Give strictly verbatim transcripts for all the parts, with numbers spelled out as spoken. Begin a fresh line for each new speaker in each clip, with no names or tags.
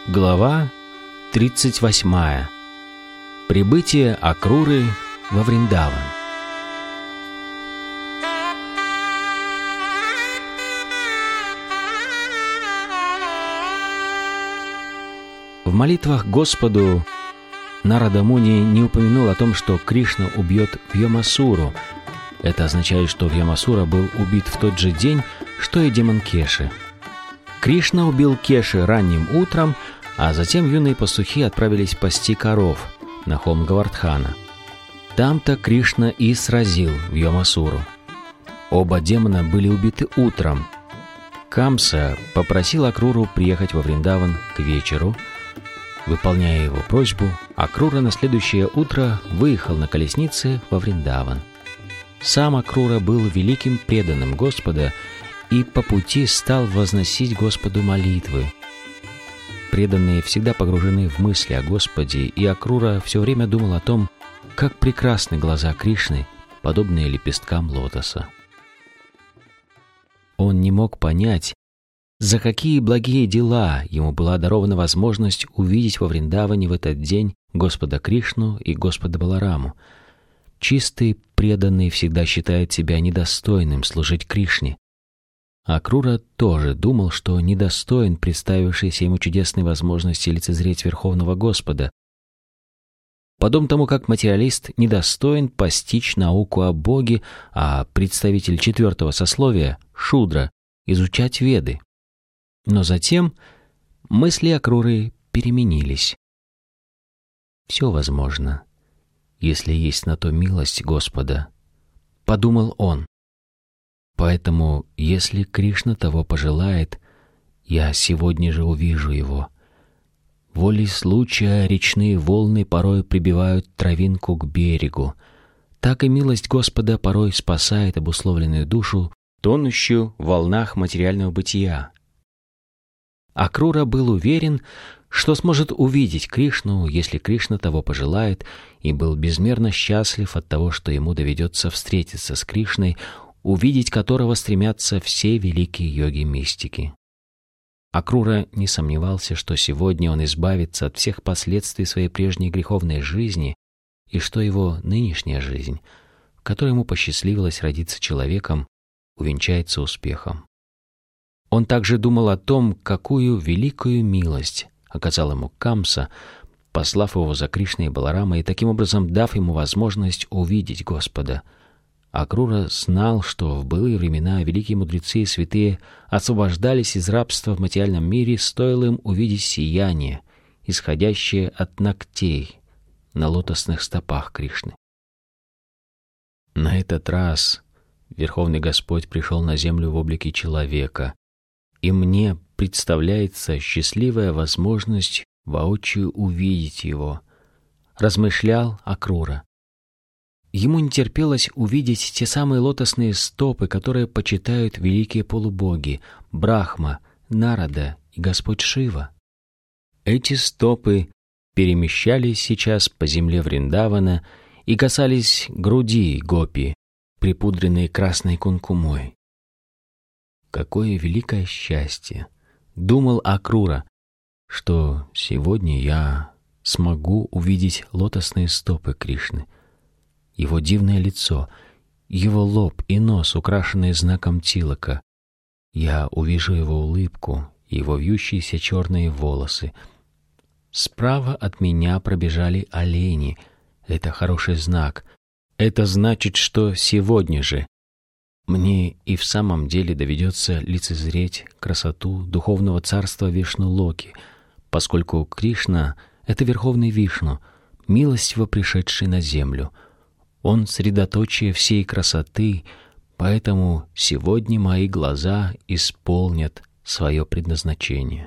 Глава тридцать восьмая. Прибытие Акруры во Вриндаван. В молитвах Господу Нарада Муни не упомянул о том, что Кришна убьет Вьямасуру. Это означает, что Вьямасура был убит в тот же день, что и демон Кеши. Кришна убил Кеши ранним утром, а затем юные пастухи отправились пасти коров на холм Говардхана. Там-то Кришна и сразил Вьямасуру. Оба демона были убиты утром. Камса попросил Акруру приехать во Вриндаван к вечеру. Выполняя его просьбу, Акрура на следующее утро выехал на колеснице во Вриндаван. Сам Акрура был великим преданным Господа и по пути стал возносить Господу молитвы. Преданные всегда погружены в мысли о Господе, и Акрура все время думал о том, как прекрасны глаза Кришны, подобные лепесткам лотоса. Он не мог понять, за какие благие дела ему была дарована возможность увидеть во Вриндаване в этот день Господа Кришну и Господа Балараму. Чистый преданный всегда считает себя недостойным служить Кришне. Акрура тоже думал, что недостоин представившейся ему чудесной возможности лицезреть Верховного Господа, подобно тому, как материалист недостоин постичь науку о Боге, а представитель четвертого сословия, Шудра, изучать Веды. Но затем мысли Акруры переменились. «Все возможно, если есть на то милость Господа», — подумал он. «Поэтому, если Кришна того пожелает, я сегодня же увижу его. Волей случая речные волны порой прибивают травинку к берегу. Так и милость Господа порой спасает обусловленную душу, тонущую в волнах материального бытия». Акрура был уверен, что сможет увидеть Кришну, если Кришна того пожелает, и был безмерно счастлив от того, что ему доведется встретиться с Кришной, увидеть которого стремятся все великие йоги-мистики. Акрура не сомневался, что сегодня он избавится от всех последствий своей прежней греховной жизни, и что его нынешняя жизнь, в которой ему посчастливилось родиться человеком, увенчается успехом. Он также думал о том, какую великую милость оказал ему Камса, послав его за Кришной и Баларамой и таким образом дав ему возможность увидеть Господа. Акрура знал, что в былые времена великие мудрецы и святые освобождались из рабства в материальном мире, стоило им увидеть сияние, исходящее от ногтей на лотосных стопах Кришны. На этот раз Верховный Господь пришел на землю в облике человека, и мне представляется счастливая возможность воочию увидеть его, размышлял Акрура. Ему не терпелось увидеть те самые лотосные стопы, которые почитают великие полубоги Брахма, Нарада и Господь Шива. Эти стопы перемещались сейчас по земле Вриндавана и касались груди гопи, припудренной красной кункумой. Какое великое счастье, думал Акрура, что сегодня я смогу увидеть лотосные стопы Кришны, его дивное лицо, его лоб и нос, украшенные знаком тилака. Я увижу его улыбку, его вьющиеся черные волосы. Справа от меня пробежали олени. Это хороший знак. Это значит, что сегодня же мне и в самом деле доведется лицезреть красоту духовного царства Вишну-Локи, поскольку Кришна — это Верховный Вишну, милостиво пришедший на землю. Он средоточие всей красоты, поэтому сегодня мои глаза исполнят свое предназначение.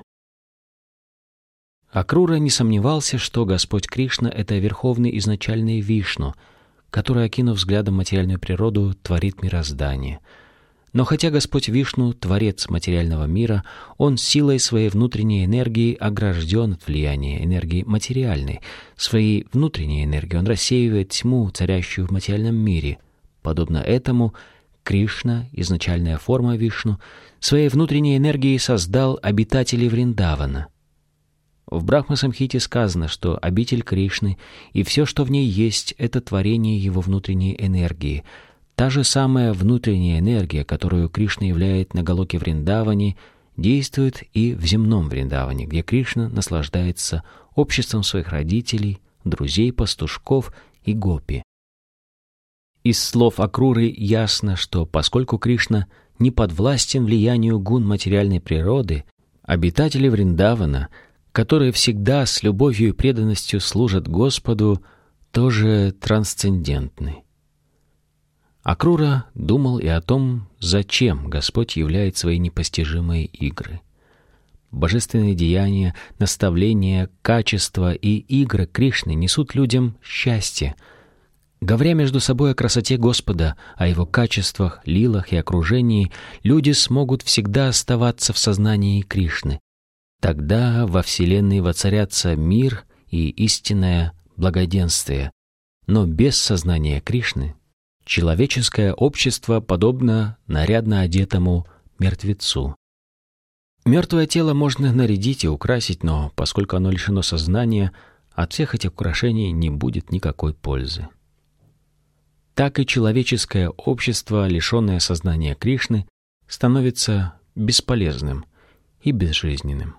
Акрура не сомневался, что Господь Кришна — это Верховный изначальный Вишну, который, окинув взглядом материальную природу, творит мироздание. Но хотя Господь Вишну — творец материального мира, Он силой своей внутренней энергии огражден от влияния энергии материальной. Своей внутренней энергией Он рассеивает тьму, царящую в материальном мире. Подобно этому Кришна, изначальная форма Вишну, своей внутренней энергией создал обитателей Вриндавана. В Брахма-самхите сказано, что обитель Кришны и все, что в ней есть, это творение его внутренней энергии. Та же самая внутренняя энергия, которую Кришна являет на Галоке Вриндаване, действует и в земном Вриндаване, где Кришна наслаждается обществом своих родителей, друзей, пастушков и гопи. Из слов Акруры ясно, что поскольку Кришна не подвластен влиянию гун материальной природы, обитатели Вриндавана, которые всегда с любовью и преданностью служат Господу, тоже трансцендентны. Акрура думал и о том, зачем Господь являет свои непостижимые игры. Божественные деяния, наставления, качества и игры Кришны несут людям счастье. Говоря между собой о красоте Господа, о Его качествах, лилах и окружении, люди смогут всегда оставаться в сознании Кришны. Тогда во Вселенной воцарятся мир и истинное благоденствие. Но без сознания Кришны человеческое общество подобно нарядно одетому мертвецу. Мертвое тело можно нарядить и украсить, но поскольку оно лишено сознания, от всех этих украшений не будет никакой пользы. Так и человеческое общество, лишенное сознания Кришны, становится бесполезным и безжизненным.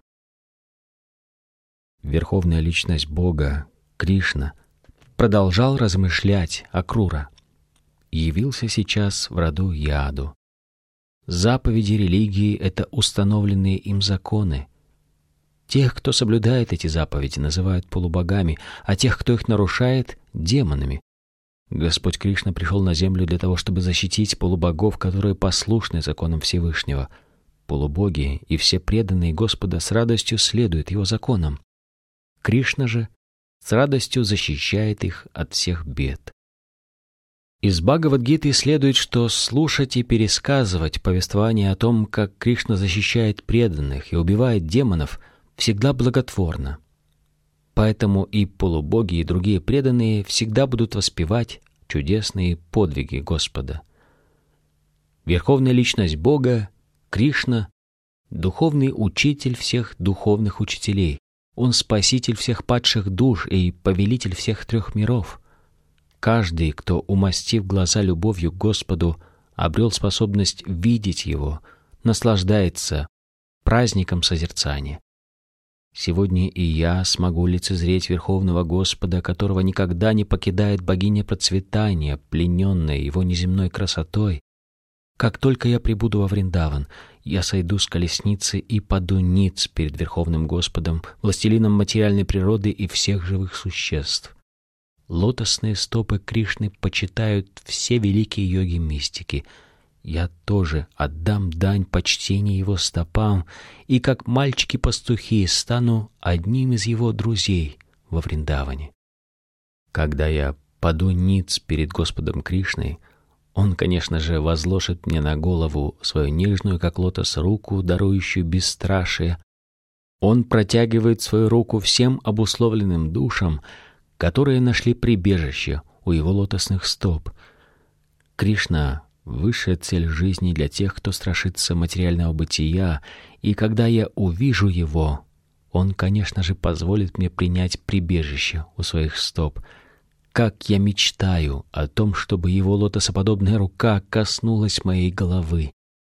Верховная личность Бога, Кришна, продолжал размышлять Акрура. Явился сейчас в роду Яду. Заповеди религии — это установленные им законы. Тех, кто соблюдает эти заповеди, называют полубогами, а тех, кто их нарушает, — демонами. Господь Кришна пришел на землю для того, чтобы защитить полубогов, которые послушны законам Всевышнего. Полубоги и все преданные Господа с радостью следуют Его законам. Кришна же с радостью защищает их от всех бед. Из Бхагавад-гиты следует, что слушать и пересказывать повествование о том, как Кришна защищает преданных и убивает демонов, всегда благотворно. Поэтому и полубоги, и другие преданные всегда будут воспевать чудесные подвиги Господа. Верховная личность Бога, Кришна, духовный учитель всех духовных учителей. Он спаситель всех падших душ и повелитель всех трех миров. Каждый, кто, умастив глаза любовью к Господу, обрел способность видеть Его, наслаждается праздником созерцания. Сегодня и я смогу лицезреть Верховного Господа, которого никогда не покидает богиня процветания, плененная Его неземной красотой. Как только я прибуду во Вриндаван, я сойду с колесницы и паду ниц перед Верховным Господом, властелином материальной природы и всех живых существ. Лотосные стопы Кришны почитают все великие йоги-мистики. Я тоже отдам дань почтения Его стопам, и как мальчики-пастухи стану одним из Его друзей во Вриндаване. Когда я паду ниц перед Господом Кришной, Он, конечно же, возложит мне на голову свою нежную, как лотос, руку, дарующую бесстрашие. Он протягивает свою руку всем обусловленным душам, которые нашли прибежище у Его лотосных стоп. Кришна — высшая цель жизни для тех, кто страшится материального бытия, и когда я увижу Его, Он, конечно же, позволит мне принять прибежище у своих стоп. Как я мечтаю о том, чтобы Его лотосоподобная рука коснулась моей головы.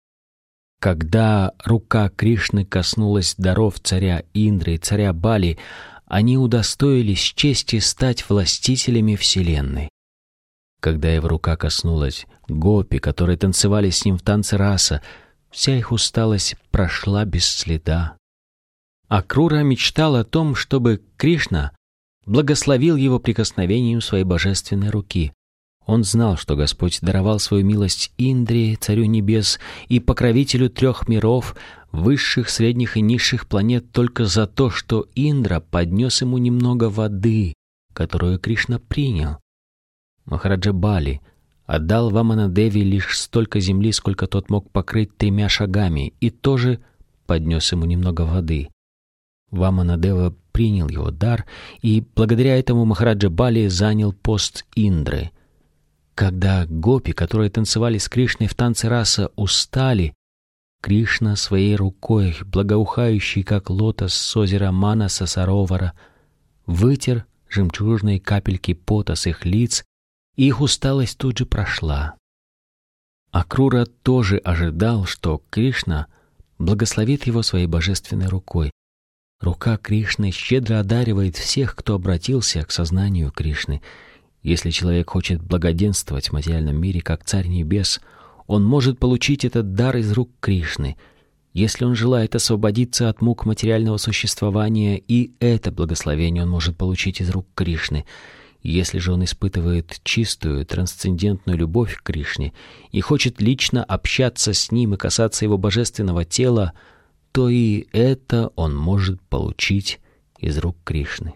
Когда рука Кришны коснулась даров царя Индры и царя Бали, они удостоились чести стать властителями Вселенной. Когда его рука коснулась гопи, которые танцевали с ним в танце раса, вся их усталость прошла без следа. Акрура мечтал о том, чтобы Кришна благословил его прикосновением своей божественной руки. Он знал, что Господь даровал свою милость Индре, царю небес, и покровителю трех миров, высших, средних и низших планет, только за то, что Индра поднес ему немного воды, которую Кришна принял. Махараджа Бали отдал Ваманадеви лишь столько земли, сколько тот мог покрыть тремя шагами, и тоже поднес ему немного воды. Ваманадева принял его дар, и благодаря этому Махараджа Бали занял пост Индры. Когда гопи, которые танцевали с Кришной в танце раса, устали, Кришна своей рукой, благоухающей, как лотос с озера Манаса Саровара, вытер жемчужные капельки пота с их лиц, и их усталость тут же прошла. Акрура тоже ожидал, что Кришна благословит его своей божественной рукой. Рука Кришны щедро одаривает всех, кто обратился к сознанию Кришны. Если человек хочет благоденствовать в материальном мире, как Царь Небес, он может получить этот дар из рук Кришны. Если он желает освободиться от мук материального существования, и это благословение он может получить из рук Кришны. Если же он испытывает чистую, трансцендентную любовь к Кришне и хочет лично общаться с Ним и касаться Его божественного тела, то и это он может получить из рук Кришны.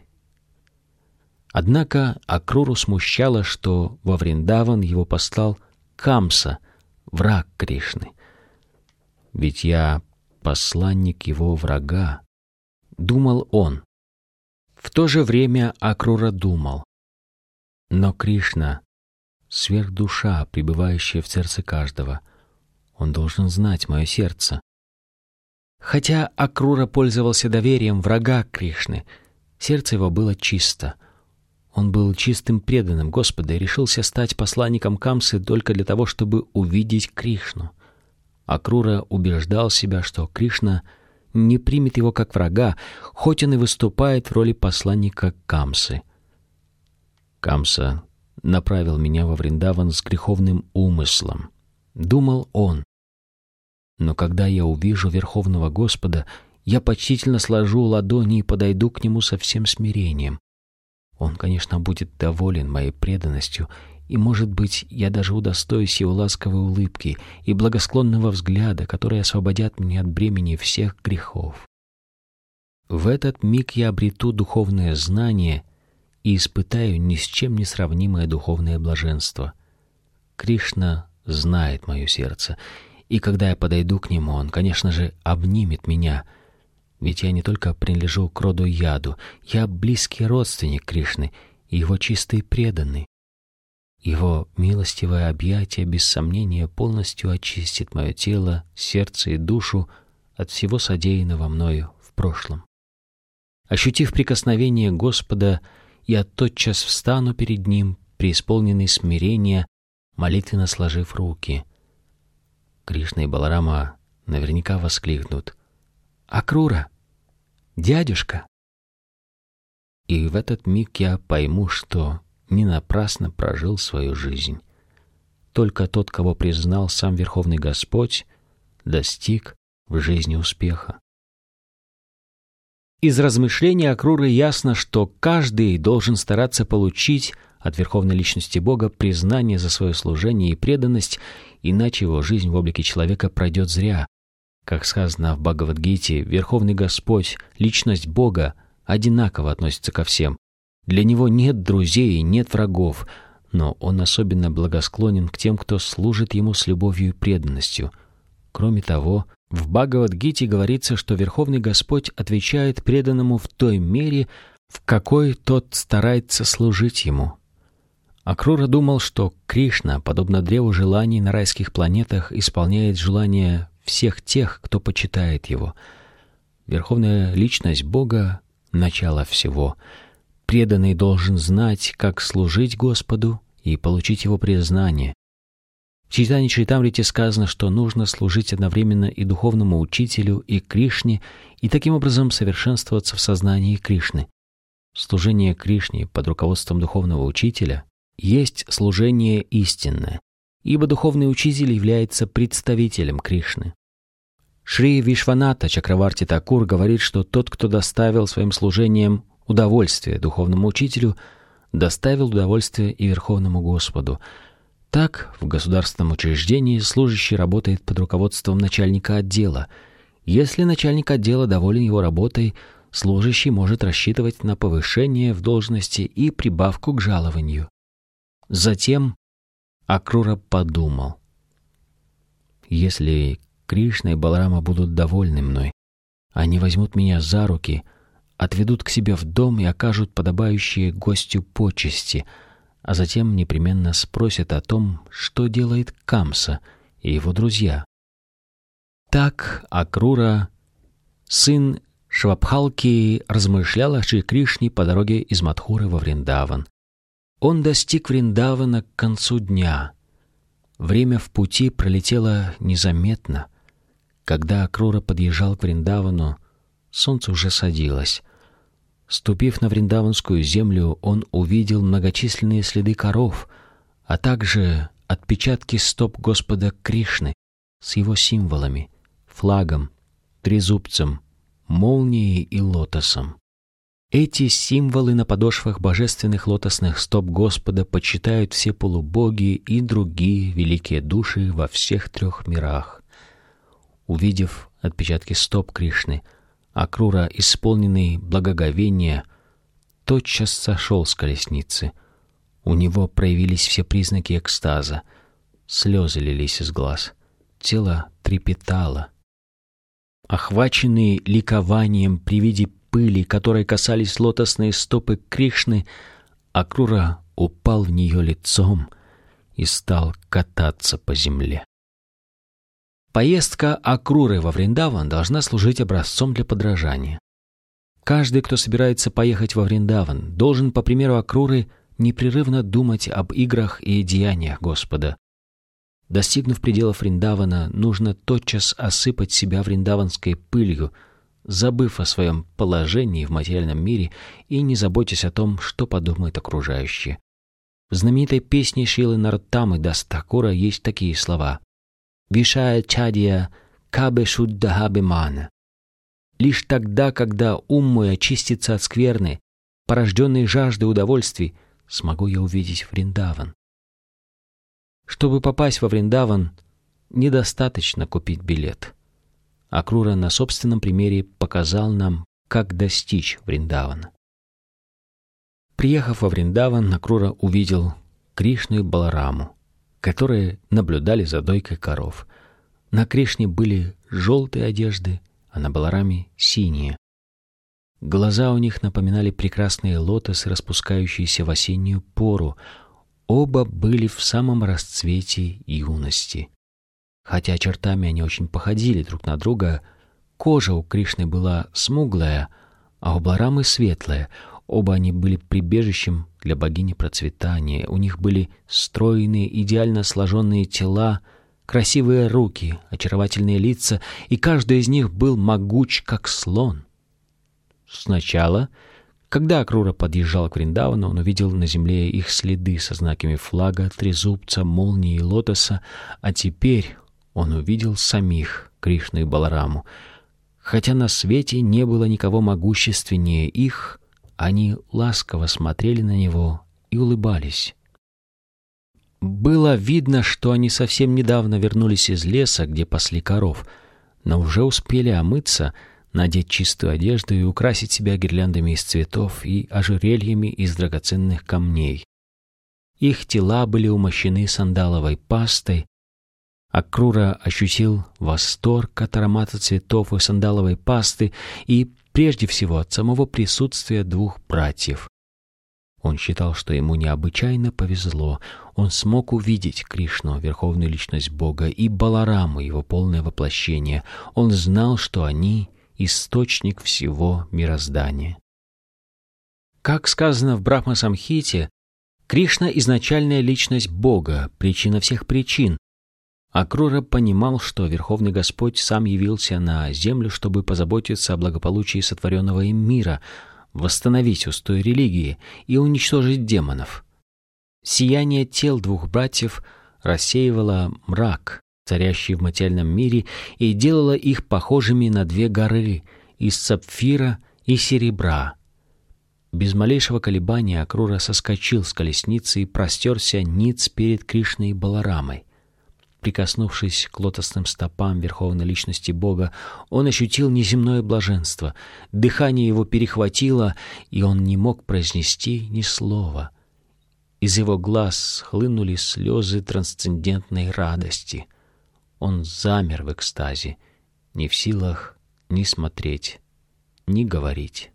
Однако Акруру смущало, что во Вриндаван его послал Камса, враг Кришны. «Ведь я посланник его врага», — думал он. В то же время Акрура думал: но Кришна — сверхдуша, пребывающая в сердце каждого. Он должен знать мое сердце. Хотя Акрура пользовался доверием врага Кришны, сердце его было чисто. Он был чистым преданным Господа и решился стать посланником Камсы только для того, чтобы увидеть Кришну. Акрура убеждал себя, что Кришна не примет его как врага, хоть он и выступает в роли посланника Камсы. Камса направил меня во Вриндаван с греховным умыслом, думал он. Но когда я увижу Верховного Господа, я почтительно сложу ладони и подойду к Нему со всем смирением. Он, конечно, будет доволен моей преданностью, и, может быть, я даже удостоюсь Его ласковой улыбки и благосклонного взгляда, которые освободят меня от бремени всех грехов. В этот миг я обрету духовное знание и испытаю ни с чем не сравнимое духовное блаженство. Кришна знает мое сердце, и когда я подойду к Нему, Он, конечно же, обнимет меня, ведь я не только принадлежу к роду Яду, я близкий родственник Кришны и Его чистый преданный. Его милостивое объятие, без сомнения, полностью очистит мое тело, сердце и душу от всего содеянного мною в прошлом. Ощутив прикосновение Господа, я тотчас встану перед Ним, преисполненный смирения, молитвенно сложив руки. Кришна и Баларама наверняка воскликнут: «Акрура! Дядюшка!» И в этот миг я пойму, что не напрасно прожил свою жизнь. Только тот, кого признал сам Верховный Господь, достиг в жизни успеха. Из размышлений Акруры ясно, что каждый должен стараться получить от Верховной Личности Бога признание за свое служение и преданность, иначе его жизнь в облике человека пройдет зря. Как сказано в Бхагавад-гите, Верховный Господь, Личность Бога, одинаково относится ко всем. Для Него нет друзей и нет врагов, но Он особенно благосклонен к тем, кто служит Ему с любовью и преданностью. Кроме того, в Бхагавад-гите говорится, что Верховный Господь отвечает преданному в той мере, в какой тот старается служить Ему. Акрура думал, что Кришна, подобно древу желаний на райских планетах, исполняет желания всех тех, кто почитает Его. Верховная Личность Бога — начало всего. Преданный должен знать, как служить Господу и получить Его признание. В Чайтанья Чаритамрите сказано, что нужно служить одновременно и духовному учителю, и Кришне, и таким образом совершенствоваться в сознании Кришны. Служение Кришне под руководством духовного учителя есть служение истинное, ибо духовный учитель является представителем Кришны. Шри Вишваната Чакраварти Такур говорит, что тот, кто доставил своим служением удовольствие духовному учителю, доставил удовольствие и Верховному Господу. Так, в государственном учреждении служащий работает под руководством начальника отдела. Если начальник отдела доволен его работой, служащий может рассчитывать на повышение в должности и прибавку к жалованию. Затем Акрура подумал: если Кришна и Баларама будут довольны мной, они возьмут меня за руки, отведут к себе в дом и окажут подобающие гостю почести, а затем непременно спросят о том, что делает Камса и его друзья. Так Акрура, сын Швабхалки, размышлял о Шри Кришне по дороге из Мадхуры во Вриндаван. Он достиг Вриндавана к концу дня. Время в пути пролетело незаметно. Когда Акрура подъезжал к Вриндавану, солнце уже садилось. Ступив на вриндаванскую землю, он увидел многочисленные следы коров, а также отпечатки стоп Господа Кришны с его символами, флагом, трезубцем, молнией и лотосом. Эти символы на подошвах божественных лотосных стоп Господа почитают все полубоги и другие великие души во всех трех мирах. Увидев отпечатки стоп Кришны, Акрура, исполненный благоговения, тотчас сошел с колесницы. У него проявились все признаки экстаза. Слезы лились из глаз. Тело трепетало. Охваченный ликованием при виде пыли, которой касались лотосные стопы Кришны, Акрура упал в нее лицом и стал кататься по земле. Поездка Акруры во Вриндаван должна служить образцом для подражания. Каждый, кто собирается поехать во Вриндаван, должен, по примеру Акруры, непрерывно думать об играх и деяниях Господа. Достигнув пределов Вриндавана, нужно тотчас осыпать себя вриндаванской пылью, забыв о своем положении в материальном мире и не заботясь о том, что подумают окружающие. В знаменитой песне Шрилы Нароттамы Дас Такура есть такие слова: «Вишая чадья кабе шуддаха бимана». Лишь тогда, когда ум мой очистится от скверны, порожденной жаждой удовольствий, смогу я увидеть Вриндаван. Чтобы попасть во Вриндаван, недостаточно купить билет. Акрура на собственном примере показал нам, как достичь Вриндавана. Приехав во Вриндаван, Акрура увидел Кришну и Балараму, которые наблюдали за дойкой коров. На Кришне были желтые одежды, а на Балараме — синие. Глаза у них напоминали прекрасные лотосы, распускающиеся в осеннюю пору. Оба были в самом расцвете юности. Хотя чертами они очень походили друг на друга, кожа у Кришны была смуглая, а у Баларамы светлая. Оба они были прибежищем для богини процветания. У них были стройные, идеально сложенные тела, красивые руки, очаровательные лица, и каждый из них был могуч, как слон. Сначала, когда Акрура подъезжал к Вриндавану, он увидел на земле их следы со знаками флага, трезубца, молнии и лотоса, а теперь он увидел самих Кришну и Балараму. Хотя на свете не было никого могущественнее их, они ласково смотрели на него и улыбались. Было видно, что они совсем недавно вернулись из леса, где пасли коров, но уже успели омыться, надеть чистую одежду и украсить себя гирляндами из цветов и ожерельями из драгоценных камней. Их тела были умощены сандаловой пастой. Акрура ощутил восторг от аромата цветов и сандаловой пасты и, прежде всего, от самого присутствия двух братьев. Он считал, что ему необычайно повезло. Он смог увидеть Кришну, верховную личность Бога, и Балараму, его полное воплощение. Он знал, что они — источник всего мироздания. Как сказано в Брахма-самхите, Кришна — изначальная личность Бога, причина всех причин. Акрура понимал, что Верховный Господь сам явился на землю, чтобы позаботиться о благополучии сотворенного им мира, восстановить устой религии и уничтожить демонов. Сияние тел двух братьев рассеивало мрак, царящий в материальном мире, и делало их похожими на две горы из сапфира и серебра. Без малейшего колебания Акрура соскочил с колесницы и простерся ниц перед Кришной и Баларамой. Прикоснувшись к лотосным стопам Верховной Личности Бога, он ощутил неземное блаженство. Дыхание его перехватило, и он не мог произнести ни слова. Из его глаз хлынули слезы трансцендентной радости. Он замер в экстазе, не в силах ни смотреть, ни говорить.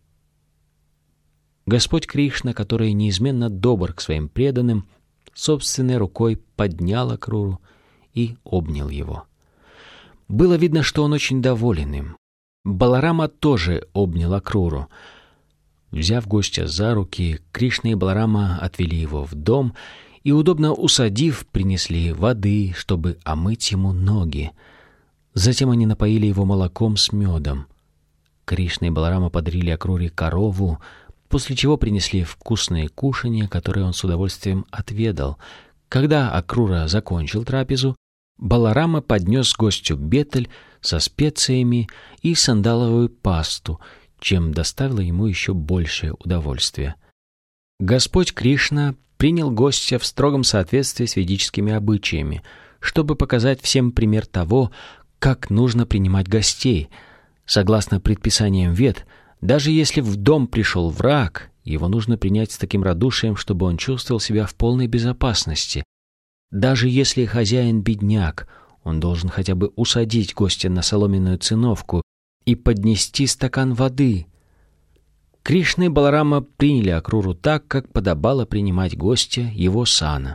Господь Кришна, который неизменно добр к своим преданным, собственной рукой поднял Акруру и обнял его. Было видно, что он очень доволен им. Баларама тоже обнял Акруру. Взяв гостя за руки, Кришна и Баларама отвели его в дом и, удобно усадив, принесли воды, чтобы омыть ему ноги. Затем они напоили его молоком с медом. Кришна и Баларама подарили Акруре корову, после чего принесли вкусные кушанья, которые он с удовольствием отведал. Когда Акрура закончил трапезу, Баларама поднес гостю бетель со специями и сандаловую пасту, чем доставило ему еще большее удовольствие. Господь Кришна принял гостя в строгом соответствии с ведическими обычаями, чтобы показать всем пример того, как нужно принимать гостей. Согласно предписаниям Вед, даже если в дом пришел враг, его нужно принять с таким радушием, чтобы он чувствовал себя в полной безопасности. Даже если хозяин бедняк, он должен хотя бы усадить гостя на соломенную циновку и поднести стакан воды. Кришна и Баларама приняли Акруру так, как подобало принимать гостя его сана.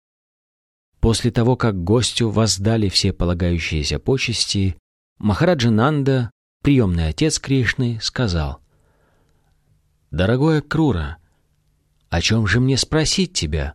После того, как гостю воздали все полагающиеся почести, Махараджа Нанда, приемный отец Кришны, сказал: «Дорогой Акрура, о чем же мне спросить тебя?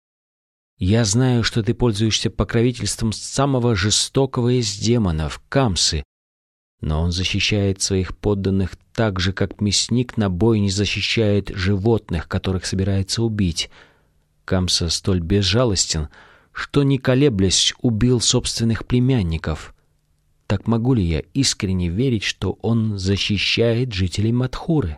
Я знаю, что ты пользуешься покровительством самого жестокого из демонов, Камсы, но он защищает своих подданных так же, как мясник на бойне защищает животных, которых собирается убить. Камса столь безжалостен, что, не колеблясь, убил собственных племянников. Так могу ли я искренне верить, что он защищает жителей Мадхуры?»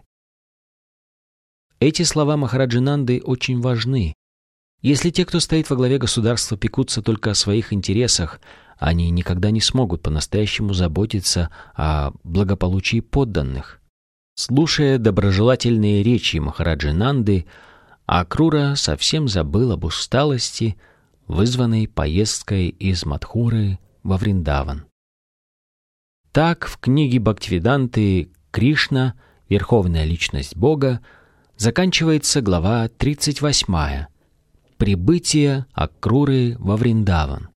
Эти слова Махараджи Нанды очень важны. Если те, кто стоит во главе государства, пекутся только о своих интересах, они никогда не смогут по-настоящему заботиться о благополучии подданных. Слушая доброжелательные речи Махараджи Нанды, Акрура совсем забыл об усталости, вызванной поездкой из Мадхуры во Вриндаван. Так в книге Бхактивиданты «Кришна. Верховная личность Бога» заканчивается глава тридцать восьмая «Прибытие Акруры во Вриндаван».